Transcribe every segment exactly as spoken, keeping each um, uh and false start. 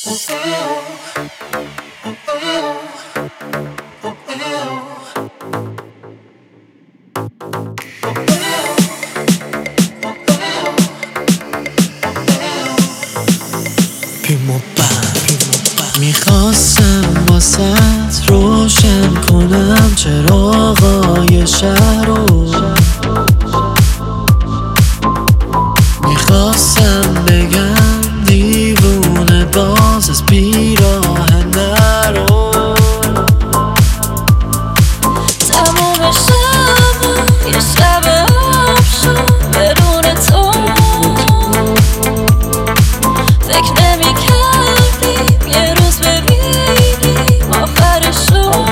میخواستم واسط روشن کنم چراغای شهر رو، میخواستم بگم دیوونه باز از پیراهن نرو. تموم شب یه شب آب شد بدون تو، فکر نمی کردیم یه روز ببینیم آخرشو.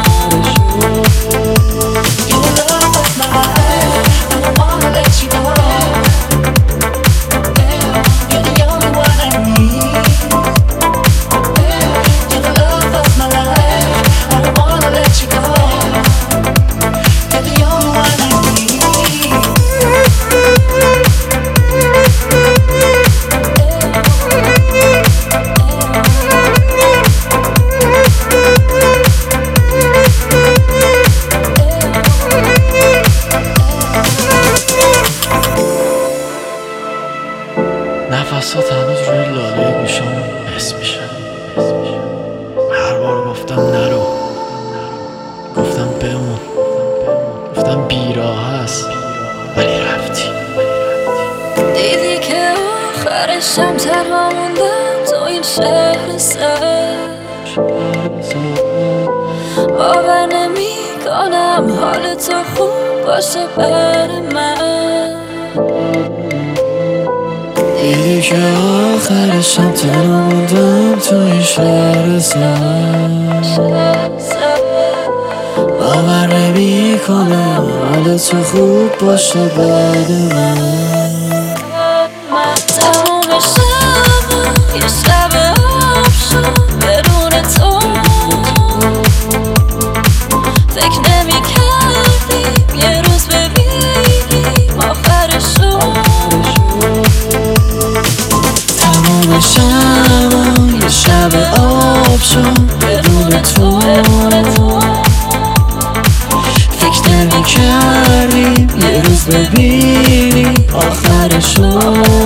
نفسات هنوز روی لاله گوشام حس میشن. هر بار گفتم نرو، گفتم بمون، گفتم بیراه هست ولی رفتی. دیدی که آخرشم تنها موندم تو این شهر سر. باور نمی کنم حال تو خوب باشه بر من. دیدی که آخرشم تنها موندم تو این شهر سر. باور نمی کنم حال تو خوب باشه بعد من. تموم شب یه شب آب شد بدون تو، فکر نمی کردیم یه روز ببینیم آخرشو. تموم شب یه شب آب شد بدون تو، فکر نمی کردیم یه روز ببینیم آخرشو.